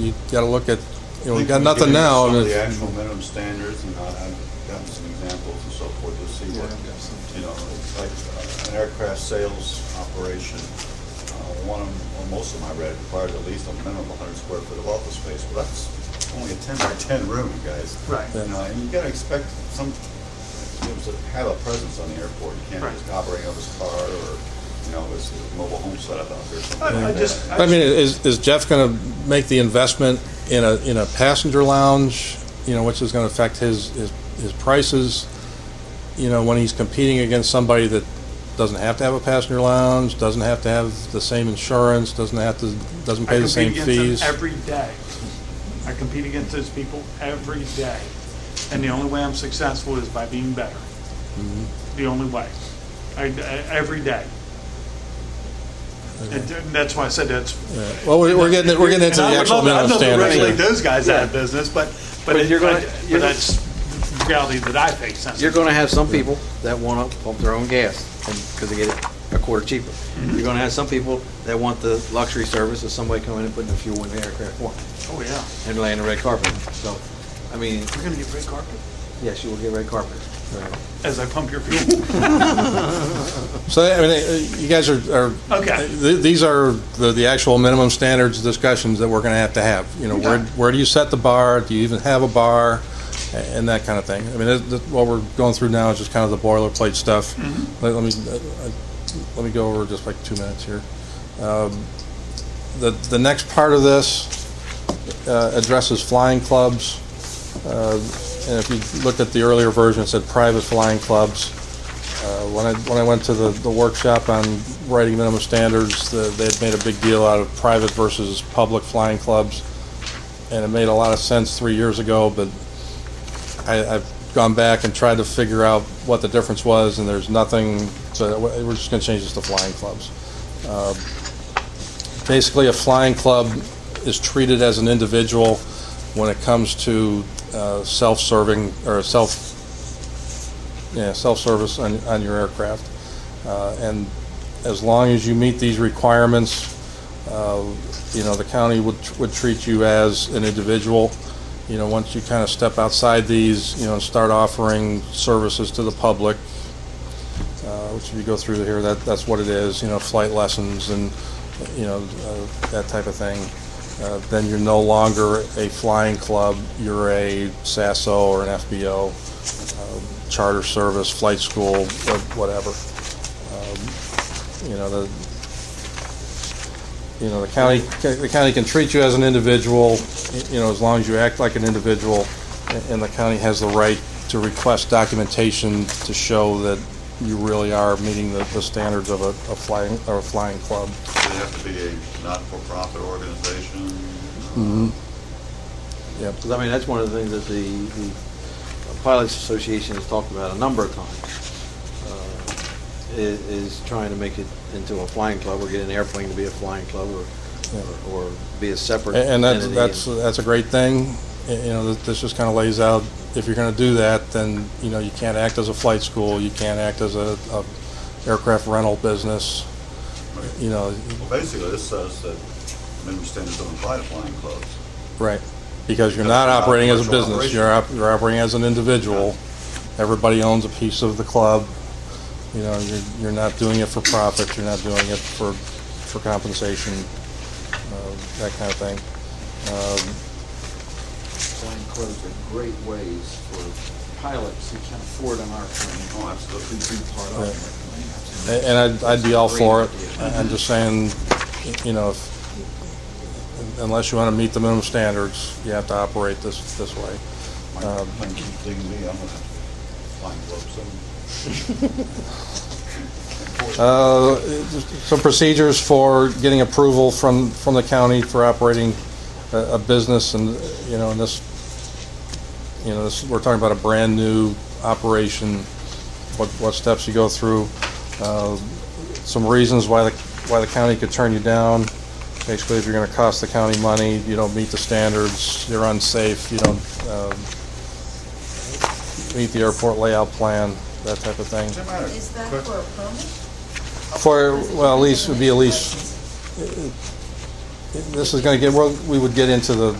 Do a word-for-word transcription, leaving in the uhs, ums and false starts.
you got to look at, you know, I we think got when nothing get into now. Some and of the if- actual minimum standards, and I- I've gotten some examples and so forth, you'll see what, you know, it's like uh, an aircraft sales operation. Uh, One of them, or most of them I read, required at least a minimum one hundred square foot of office space. Well, that's only a ten by ten room, guys. Right. You know, and you gotta expect some, to have a presence on the airport. You can't Right. just operate out of his car or, you know, his mobile home setup out there. or something I- I like just- that. I mean, is, is Jeff going to make the investment in a, in a passenger lounge, you know, which is going to affect his, his, his prices, you know, when he's competing against somebody that doesn't have to have a passenger lounge, doesn't have to have the same insurance, doesn't have to, doesn't pay I the same compete against fees? them every day. I compete against those people every day. And the only way I'm successful is by being better. Mm-hmm. The only way. I, I- every day. And that's why I said that's. Yeah. Well, we're, we're getting, we're getting into And I the would actual love to- minimum I'd love to standards regulate here. those guys out of business, but, but, But it- you're gonna- I- you're but gonna- that's the reality that I face. You're going to have some people that want to pump their own gas because they get it a quarter cheaper. You're going to have some people that want the luxury service of somebody coming in and putting the fuel in the aircraft for them Oh, yeah. and laying the red carpet. So, I mean, You're going to get red carpet yes, you will get red carpet. as I pump your fuel. So, I mean, uh, you guys are, are Okay. th- these are the, the actual minimum standards discussions that we're going to have to have. You know, where, Okay. where do you set the bar? Do you even have a bar? And that kind of thing. I mean, it, it, what we're going through now is just kind of the boilerplate stuff. Mm-hmm. Let, let me uh, let me go over just like two minutes here. Um, the the next part of this uh, addresses flying clubs. Uh, and if you looked at the earlier version, it said private flying clubs. Uh, when I when I went to the, the workshop on writing minimum standards, the, they had made a big deal out of private versus public flying clubs, and it made a lot of sense three years ago. But I, I've gone back and tried to figure out what the difference was, and there's nothing. So we're just going to change this to flying clubs. Uh, basically, a flying club is treated as an individual when it comes to uh, self-serving or self, yeah, self-service on, on your aircraft. Uh, and as long as you meet these requirements, uh, you know, the county would would treat you as an individual. You know, once you kind of step outside these, you know, and start offering services to the public, uh, which if you go through here, that that's what it is. You know, flight lessons and you know uh, that type of thing. Uh, then you're no longer a flying club. You're a S A S O or an F B O, uh, charter service, flight school, whatever. Um, you know the. You know, the county, the county can treat you as an individual, you know, as long as you act like an individual, and the county has the right to request documentation to show that you really are meeting the, the standards of a, a flying, or a flying club. Do they have to be a not-for-profit organization? Mm-hmm. Yep. Because, I mean, that's one of the things that the, the Pilots Association has talked about a number of times, uh, is, is trying to make it into a flying club or get an airplane to be a flying club or, Yeah. or, or be a separate And and that's, entity. that's, that's a great thing. You know, this just kind of lays out, if you're going to do that, then, you know, you can't act as a flight school, you can't act as a, a aircraft rental business, you know. Well, basically, this says that minimum standards don't apply to flying clubs. Right, because you're Because not you're not operating as a commercial business, operation. you're op- you're operating as an individual. Everybody owns a piece of the club. You know, you're you're not doing it for profit, you're not doing it for for compensation, uh, that kind of thing. Um, Flying clubs are great ways for pilots who can't afford an airplane. Oh, absolutely. To be part of it. a- And I'd I'd be all for it. I'm just saying, you know, if, unless you want to meet the minimum standards, you have to operate this this way. Might Um, might keep digging me, I'm gonna flying club soon. Uh, Some procedures for getting approval from, from the county for operating a, a business, and, you know, and this, you know, this, we're talking about a brand-new operation, what, what steps you go through, uh, some reasons why the, why the county could turn you down. Basically, if you're gonna cost the county money, you don't meet the standards, you're unsafe, you don't, um, meet the airport layout plan, that type of thing. Doesn't matter. Is that Quick- for a permit? For, well, at least, would be at least, this is gonna get, well, we would get into the